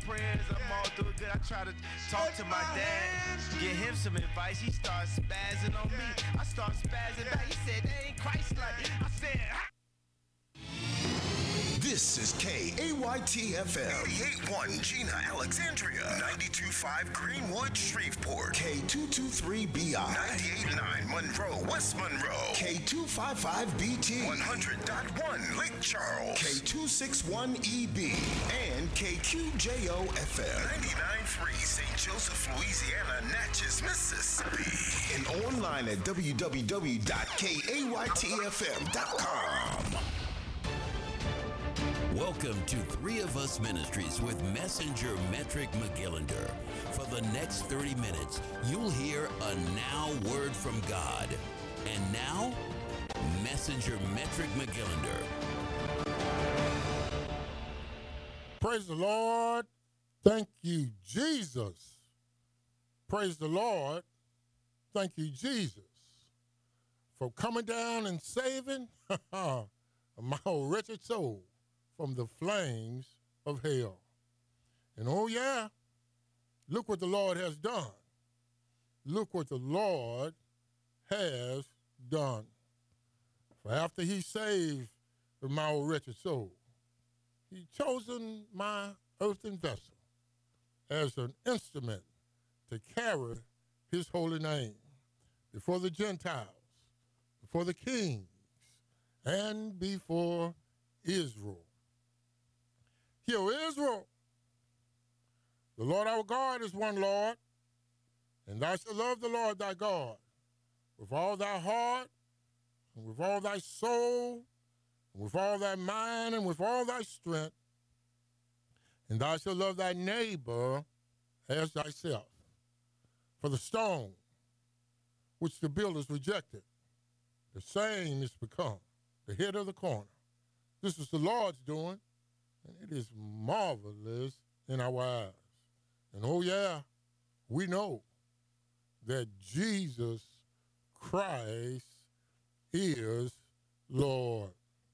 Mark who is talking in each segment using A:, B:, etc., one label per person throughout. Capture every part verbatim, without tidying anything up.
A: prayers, I'm all doing good. I try to talk to my dad, get him some advice. He starts spazzing on me. I start spazzing back. He said, that ain't Christ-like. I said, ah.
B: This is K A Y T F M. eighty-eight point one Gina, Alexandria. ninety-two point five Greenwood, Shreveport. K two two three B I. ninety-eight point nine Monroe, West Monroe. K two five five B T. one hundred point one Lake Charles. K two six one E B. And K Q J O F M. ninety-nine point three Saint Joseph, Louisiana, Natchez, Mississippi. And online at w w w dot k a y t f m dot com.
C: Welcome to Three of Us Ministries with Messenger Metric McGillinder. For the next thirty minutes, you'll hear a now word from God. And now, Messenger Metric McGillinder.
D: Praise the Lord. Thank you, Jesus. Praise the Lord. Thank you, Jesus, for coming down and saving my old wretched soul from the flames of hell. And oh yeah, look what the Lord has done. Look what the Lord has done. For after he saved my old wretched soul, he chosen my earthen vessel as an instrument to carry his holy name before the Gentiles, before the kings, and before Israel. Hear, Israel, the Lord our God is one Lord, and thou shalt love the Lord thy God with all thy heart, and with all thy soul, and with all thy mind, and with all thy strength, and thou shalt love thy neighbor as thyself. For the stone which the builders rejected, the same is become the head of the corner. This is the Lord's doing, and it is marvelous in our eyes. And oh yeah, we know that Jesus Christ is Lord.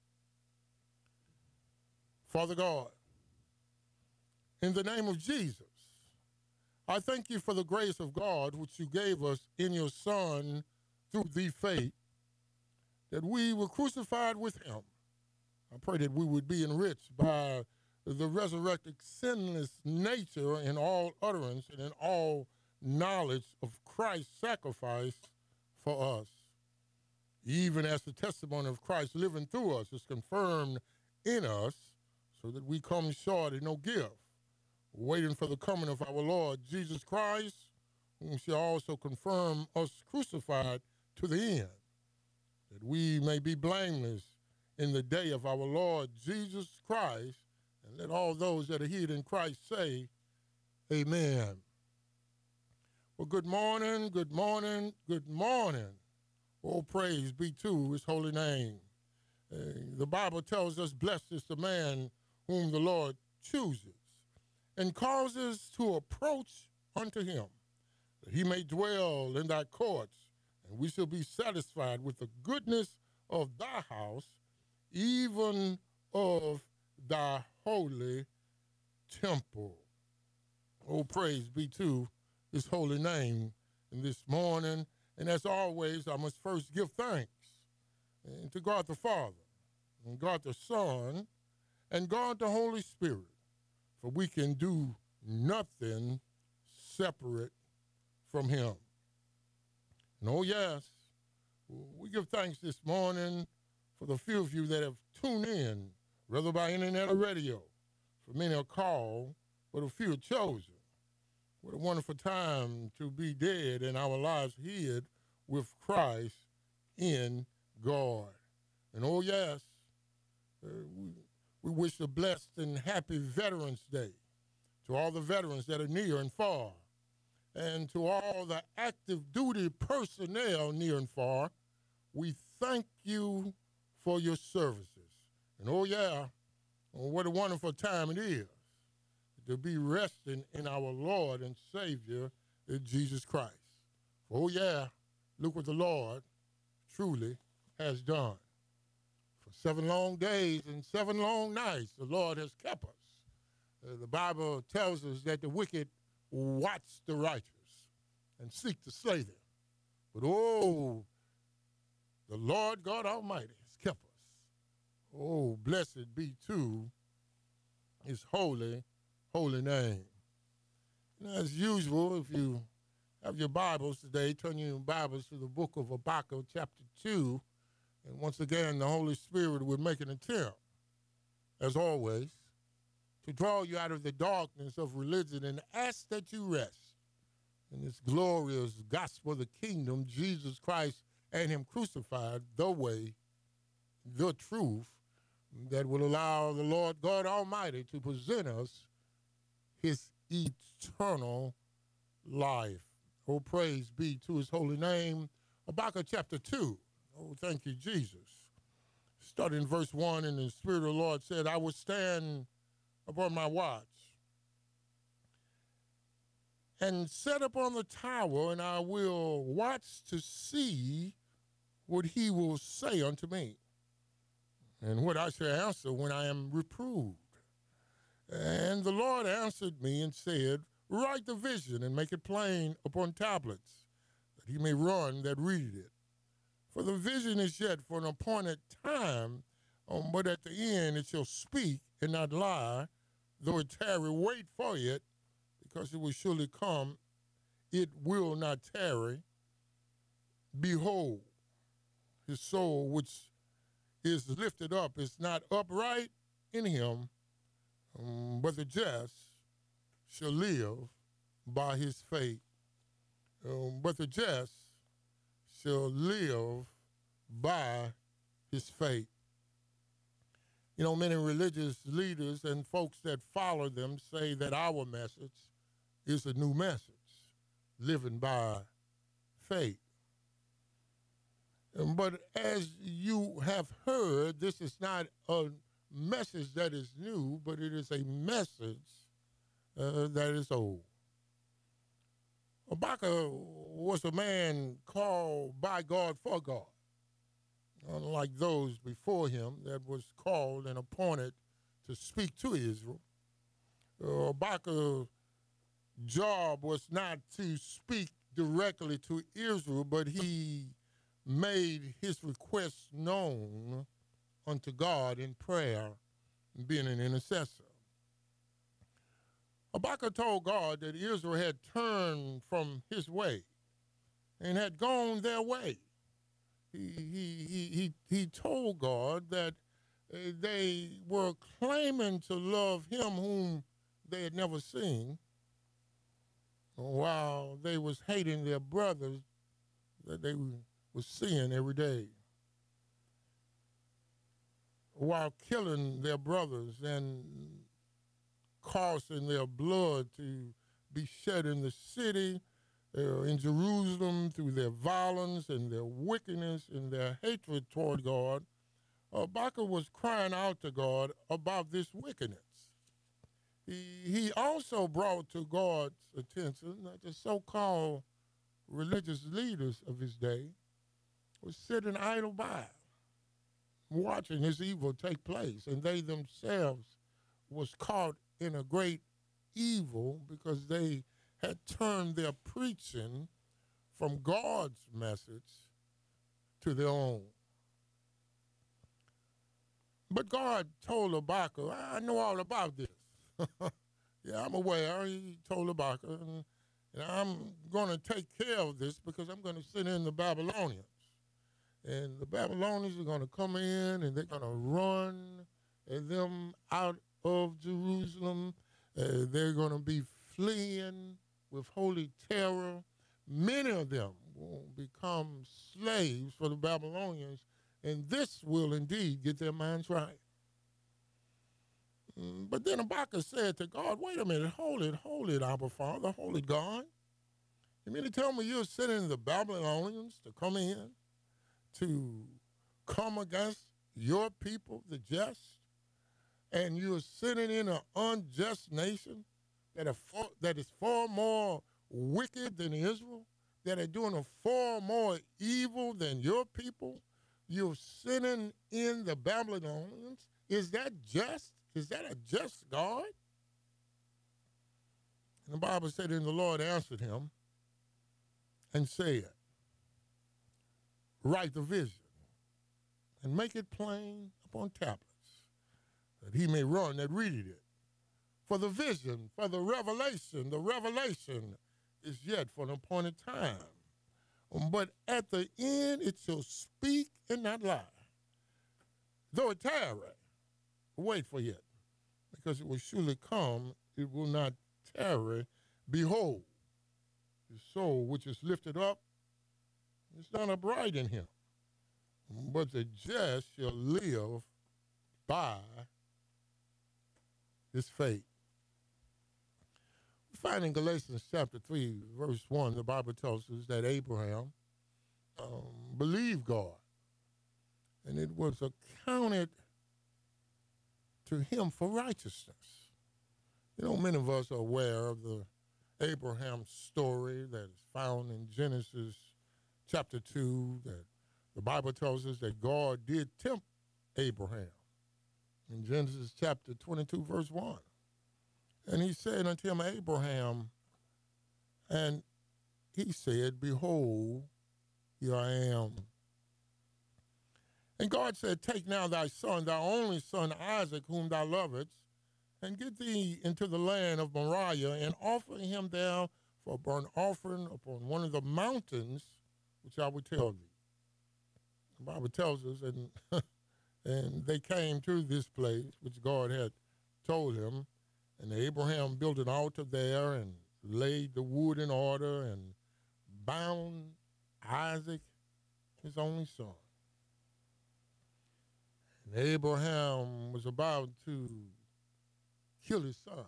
D: Father God, in the name of Jesus, I thank you for the grace of God which you gave us in your Son through the faith, that we were crucified with him. I pray that we would be enriched by the resurrected sinless nature in all utterance and in all knowledge of Christ's sacrifice for us, even as the testimony of Christ living through us is confirmed in us, so that we come short in no gift, waiting for the coming of our Lord Jesus Christ, whom shall also confirm us crucified to the end, that we may be blameless in the day of our Lord Jesus Christ. And let all those that are hid in Christ say, amen. Well, good morning, good morning, good morning. All praise be to his holy name. Uh, the Bible tells us, blessed is the man whom the Lord chooses and causes to approach unto him, that he may dwell in thy courts, and we shall be satisfied with the goodness of thy house, even of thy holy temple. Oh, praise be to his holy name in this morning. And as always, I must first give thanks and to God the Father, and God the Son, and God the Holy Spirit, for we can do nothing separate from him. And oh yes, we give thanks this morning for the few of you that have tuned in, whether by internet or radio. For many are called, but a few are chosen. What a wonderful time to be dead and our lives hid with Christ in God. And oh yes, uh, we, we wish a blessed and happy Veterans Day to all the veterans that are near and far, and to all the active duty personnel near and far. We thank you for your services. And oh yeah, what a wonderful time it is to be resting in our Lord and Savior, Jesus Christ. Oh yeah, look what the Lord truly has done. For seven long days and seven long nights, the Lord has kept us. Uh, the Bible tells us that the wicked watch the righteous and seek to slay them. But oh, the Lord God Almighty has kept us. Oh, blessed be to his holy, holy name. And as usual, if you have your Bibles today, turn your Bibles to the book of Habakkuk, chapter two. And once again, the Holy Spirit would make an attempt, as always, to draw you out of the darkness of religion and ask that you rest in this glorious gospel of the kingdom, Jesus Christ and him crucified, the way, the truth, that will allow the Lord God Almighty to present us his eternal life. Oh, praise be to his holy name. Habakkuk chapter two. Oh, thank you, Jesus. Starting in verse one, and the Spirit of the Lord said, I will stand upon my watch and set upon the tower, and I will watch to see what he will say unto me, and what I shall answer when I am reproved. And the Lord answered me and said, write the vision and make it plain upon tablets, that he may run that read it. For the vision is yet for an appointed time, um, but at the end it shall speak and not lie. Though it tarry, wait for it, because it will surely come. It will not tarry. Behold, his soul which is lifted up is not upright in him, um, but the just shall live by his faith. Um, but the just shall live by his faith. You know, many religious leaders and folks that follow them say that our message is a new message, living by faith. Um, but as you have heard, this is not a message that is new, but it is a message uh, that is old. Habakkuk was a man called by God for God, unlike those before him that was called and appointed to speak to Israel. Uh, Habakkuk's job was not to speak directly to Israel, but he made his requests known unto God in prayer, being an intercessor. Habakkuk told God that Israel had turned from his way and had gone their way. He, he, he, he, he told God that uh, they were claiming to love him whom they had never seen, while they was hating their brothers that they was seeing every day, while killing their brothers and causing their blood to be shed in the city, uh, in Jerusalem, through their violence and their wickedness and their hatred toward God. Habakkuk was crying out to God about this wickedness. He, he also brought to God's attention that the so-called religious leaders of his day were sitting idle by, watching this evil take place, and they themselves was caught in a great evil because they had turned their preaching from God's message to their own. But God told Habakkuk, I know all about this. Yeah, I'm aware. He told Habakkuk, and, and I'm going to take care of this because I'm going to send in the Babylonians. And the Babylonians are going to come in and they're going to run them out of Jerusalem. Uh, they're going to be fleeing with holy terror. Many of them will become slaves for the Babylonians, and this will indeed get their minds right. Mm, but then Habakkuk said to God, wait a minute, hold it, hold it, Abba Father, hold it, God. You mean to tell me you're sending the Babylonians to come in, to come against your people, the just, and you're sending in an unjust nation that, are far, that is far more wicked than Israel, that are doing a far more evil than your people? You're sending in the Babylonians? Is that just? Is that a just God? The Bible said, and the Lord answered him and said, write the vision and make it plain upon tablets, that he may run that readeth it. For the vision, for the revelation, the revelation is yet for an appointed time. But at the end it shall speak and not lie. Though it tarry, wait for it, because it will surely come, it will not tarry. Behold, the soul which is lifted up is not upright in him, but the just shall live by his faith. We find in Galatians chapter three, verse one, the Bible tells us that Abraham um, believed God, and it was accounted to him for righteousness. You know, many of us are aware of the Abraham story that is found in Genesis chapter two, that the Bible tells us that God did tempt Abraham in Genesis chapter twenty-two, verse one. And he said unto him, Abraham, and he said, behold, here I am. And God said, take now thy son, thy only son Isaac, whom thou lovest, and get thee into the land of Moriah, and offer him there for a burnt offering upon one of the mountains, which I will tell thee. The Bible tells us, and, and they came to this place, which God had told him, and Abraham built an altar there and laid the wood in order and bound Isaac, his only son. And Abraham was about to kill his son.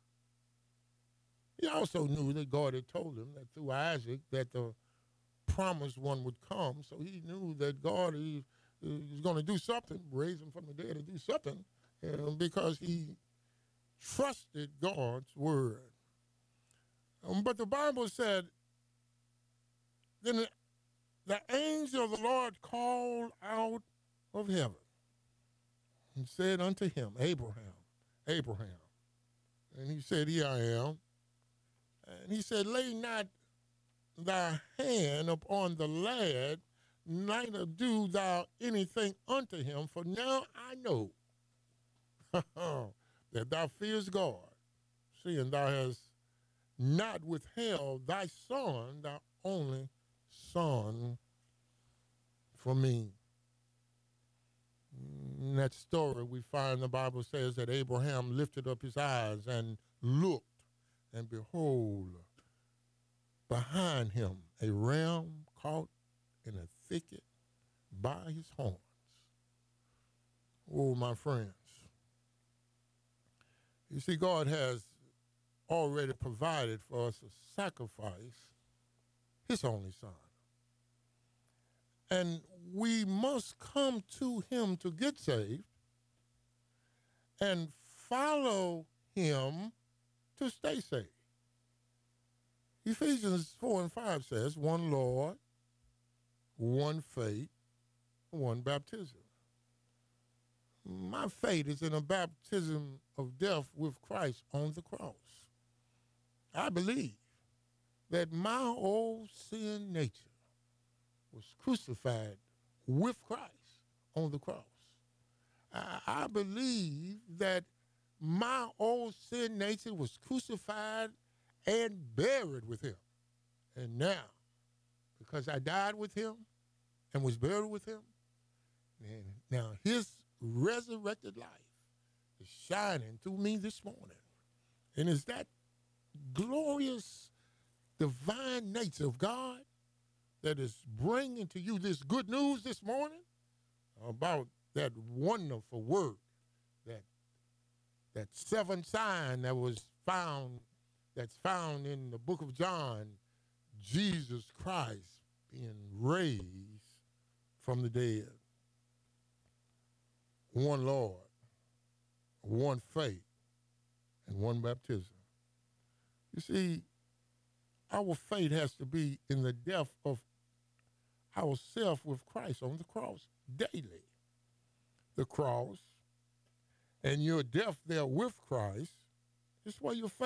D: He also knew that God had told him that through Isaac that the promised one would come, so he knew that God he, he was going to do something, raise him from the dead and do something, you know, because he trusted God's word. Um, but the Bible said, then the, the angel of the Lord called out of heaven and said unto him, Abraham, Abraham. And he said, here I am. And he said, lay not thy hand upon the lad, neither do thou anything unto him, for now I know that thou fearest God, seeing thou hast not withheld thy son, thy only son, from me. In that story, we find the Bible says that Abraham lifted up his eyes and looked, and behold, behind him a ram caught in a thicket by his horns. Oh, my friends. You see, God has already provided for us a sacrifice, his only son. And we must come to him to get saved and follow him to stay saved. Ephesians four and five says, one Lord, one faith, one baptism. My faith is in a baptism of death with Christ on the cross. I believe that my old sin nature was crucified with Christ on the cross. I, I believe that my old sin nature was crucified and buried with him. And now, because I died with him and was buried with him, and now his resurrected life is shining through me this morning. And it's that glorious divine nature of God that is bringing to you this good news this morning about that wonderful word, that that seventh sign that was found, that's found in the book of John, Jesus Christ being raised from the dead. One Lord, one faith, and one baptism. You see, our faith has to be in the death of ourselves with Christ on the cross daily. The cross and your death there with Christ is where your faith